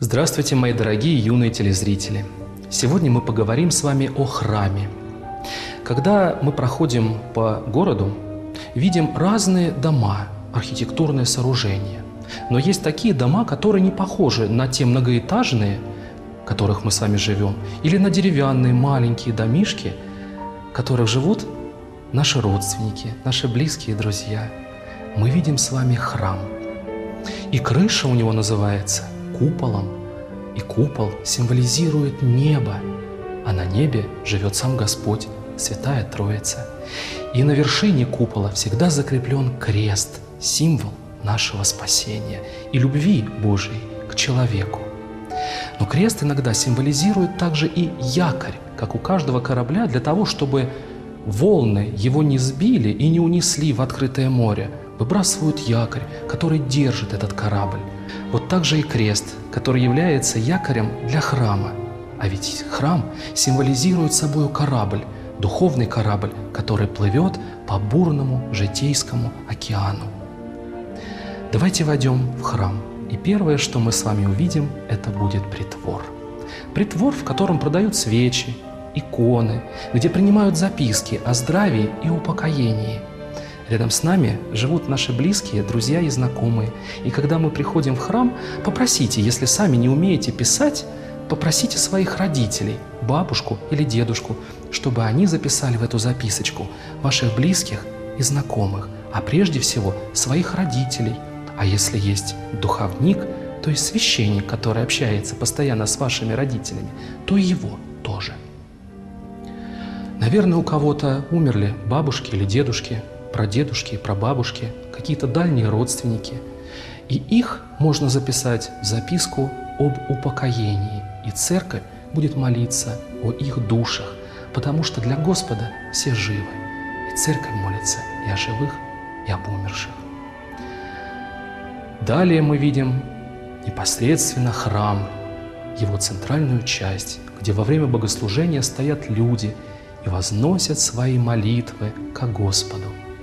Здравствуйте, мои дорогие юные телезрители! Сегодня мы поговорим с вами о храме. Когда мы проходим по городу, видим разные дома, архитектурные сооружения. Но есть такие дома, которые не похожи на те многоэтажные, в которых мы с вами живем, или на деревянные маленькие домишки, в которых живут наши родственники, наши близкие друзья. Мы видим с вами храм. И крыша у него называется куполом. И купол символизирует небо, а на небе живет сам Господь, Святая Троица. И на вершине купола всегда закреплен крест, символ нашего спасения и любви Божией к человеку. Но крест иногда символизирует также и якорь, как у каждого корабля, для того, чтобы волны его не сбили и не унесли в открытое море, выбрасывают якорь, который держит этот корабль. Вот так же и крест, который является якорем для храма. А ведь храм символизирует собой корабль, духовный корабль, который плывет по бурному житейскому океану. Давайте войдем в храм. И первое, что мы с вами увидим, это будет притвор. Притвор, в котором продают свечи, иконы, где принимают записки о здравии и упокоении. Рядом с нами живут наши близкие, друзья и знакомые. И когда мы приходим в храм, попросите, если сами не умеете писать, попросите своих родителей, бабушку или дедушку, чтобы они записали в эту записочку ваших близких и знакомых, а прежде всего своих родителей. А если есть духовник, то есть священник, который общается постоянно с вашими родителями, то и его тоже. Наверное, у кого-то умерли бабушки или дедушки, прадедушки и прабабушки, какие-то дальние родственники. И их можно записать в записку об упокоении, и церковь будет молиться о их душах, потому что для Господа все живы, и церковь молится и о живых, и об умерших. Далее мы видим непосредственно храм, его центральную часть, где во время богослужения стоят люди и возносят свои молитвы ко Господу.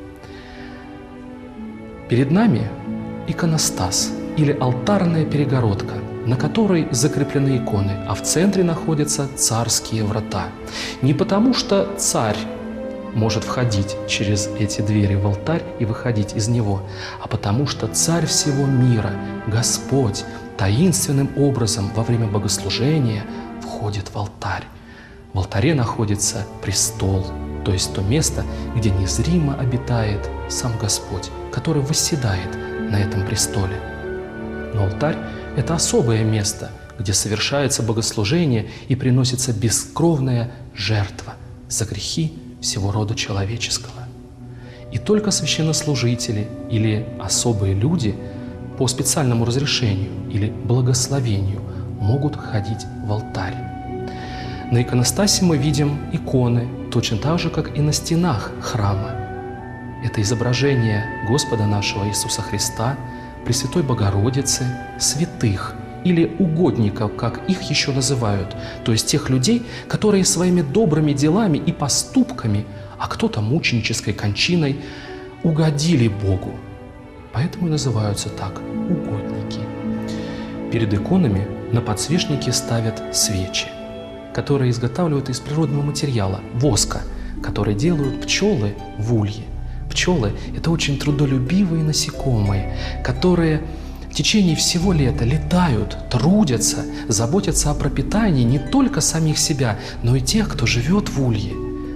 Перед нами иконостас или алтарная перегородка, на которой закреплены иконы, а в центре находятся царские врата. Не потому что царь может входить через эти двери в алтарь и выходить из него, а потому что царь всего мира, Господь, таинственным образом во время богослужения входит в алтарь. В алтаре находится престол, то есть то место, где незримо обитает сам Господь, который восседает на этом престоле. Но алтарь – это особое место, где совершается богослужение и приносится бескровная жертва за грехи всего рода человеческого. И только священнослужители или особые люди по специальному разрешению или благословению могут ходить в алтарь. На иконостасе мы видим иконы, точно так же, как и на стенах храма. Это изображение Господа нашего Иисуса Христа, Пресвятой Богородицы, святых или угодников, как их еще называют, то есть тех людей, которые своими добрыми делами и поступками, а кто-то мученической кончиной, угодили Богу. Поэтому и называются так – угодники. Перед иконами на подсвечнике ставят свечи, которые изготавливают из природного материала – воска, который делают пчелы в улье. Пчелы – это очень трудолюбивые насекомые, которые в течение всего лета летают, трудятся, заботятся о пропитании не только самих себя, но и тех, кто живет в улье.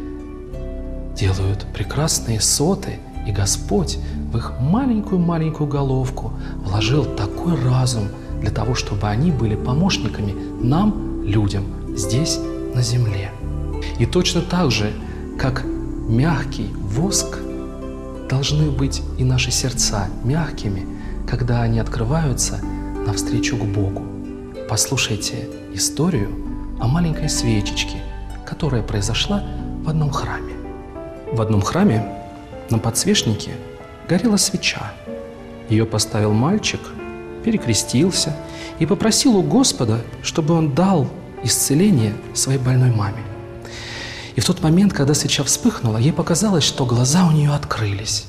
Делают прекрасные соты, и Господь в их маленькую-маленькую головку вложил такой разум для того, чтобы они были помощниками нам, людям, здесь, на земле. И точно так же, как мягкий воск, должны быть и наши сердца мягкими, когда они открываются навстречу к Богу. Послушайте историю о маленькой свечечке, которая произошла в одном храме. В одном храме на подсвечнике горела свеча. Ее поставил мальчик, перекрестился и попросил у Господа, чтобы он дал исцеление своей больной маме. И в тот момент, когда свеча вспыхнула, ей показалось, что глаза у нее открылись.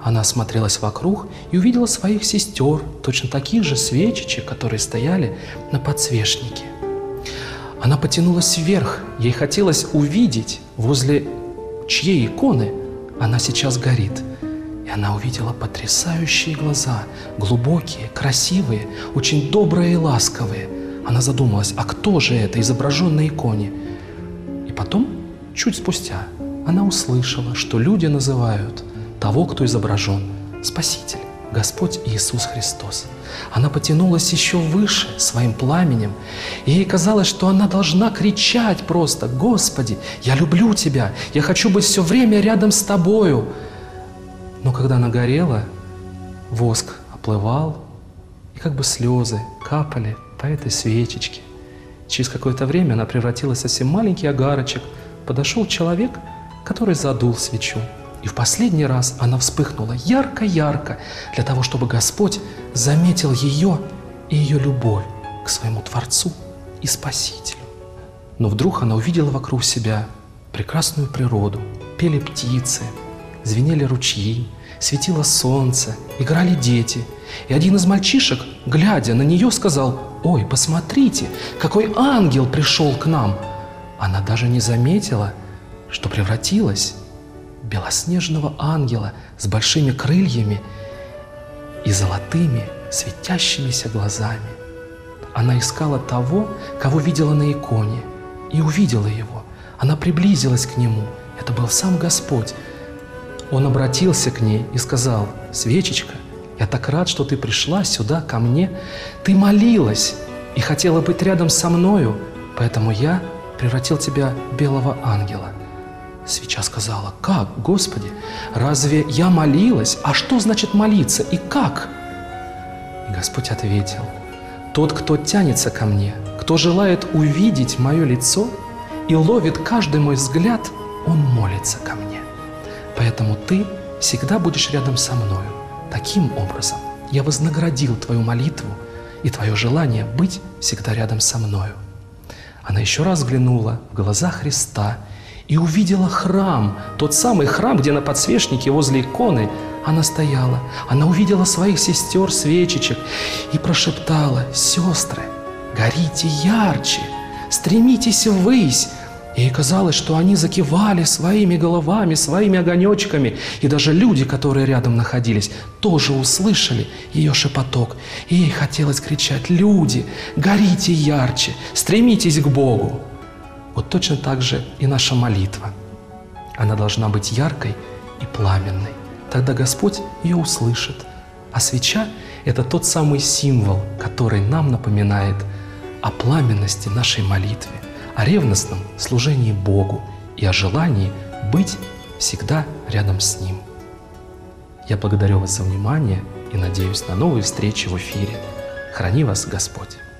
она осмотрелась вокруг и увидела своих сестер, точно таких же свечечек, которые стояли на подсвечнике. Она потянулась вверх, ей хотелось увидеть, возле чьей иконы она сейчас горит. И она увидела потрясающие глаза, глубокие, красивые, очень добрые и ласковые. Она задумалась, а кто же это, изображен на иконе? И потом, чуть спустя, она услышала, что люди называют того, кто изображен, Спаситель, Господь Иисус Христос. Она потянулась еще выше своим пламенем, и ей казалось, что она должна кричать просто: «Господи, я люблю Тебя, я хочу быть все время рядом с Тобою». Но когда она горела, воск оплывал, и как бы слезы капали по этой свечечке. Через какое-то время она превратилась в совсем маленький огарочек. Подошел человек, который задул свечу. И в последний раз она вспыхнула ярко-ярко, для того, чтобы Господь заметил ее и ее любовь к своему Творцу и Спасителю. Но вдруг она увидела вокруг себя прекрасную природу. Пели птицы, звенели ручьи, светило солнце, играли дети. И один из мальчишек, глядя на нее, сказал: «Ой, посмотрите, какой ангел пришел к нам!» Она даже не заметила, что превратилась в белоснежного ангела с большими крыльями и золотыми светящимися глазами. Она искала того, кого видела на иконе, и увидела его. Она приблизилась к нему. Это был сам Господь. Он обратился к ней и сказал: «Свечечка, я так рад, что ты пришла сюда ко мне. Ты молилась и хотела быть рядом со мною, поэтому я превратил тебя в белого ангела». Свеча сказала: «Как, Господи? Разве я молилась? А что значит молиться и как?» И Господь ответил: «Тот, кто тянется ко мне, кто желает увидеть мое лицо и ловит каждый мой взгляд, он молится ко мне. Поэтому ты всегда будешь рядом со мною. Таким образом я вознаградил твою молитву и твое желание быть всегда рядом со мною». Она еще раз взглянула в глаза Христа и увидела храм, тот самый храм, где на подсвечнике возле иконы она стояла. Она увидела своих сестер, свечечек, и прошептала: «Сестры, горите ярче, стремитесь ввысь». Ей казалось, что они закивали своими головами, своими огонечками, и даже люди, которые рядом находились, тоже услышали ее шепоток. И ей хотелось кричать: «Люди, горите ярче, стремитесь к Богу». Вот точно так же и наша молитва. Она должна быть яркой и пламенной. Тогда Господь ее услышит. А свеча – это тот самый символ, который нам напоминает о пламенности нашей молитвы, о ревностном служении Богу и о желании быть всегда рядом с Ним. Я благодарю вас за внимание и надеюсь на новые встречи в эфире. Храни вас Господь!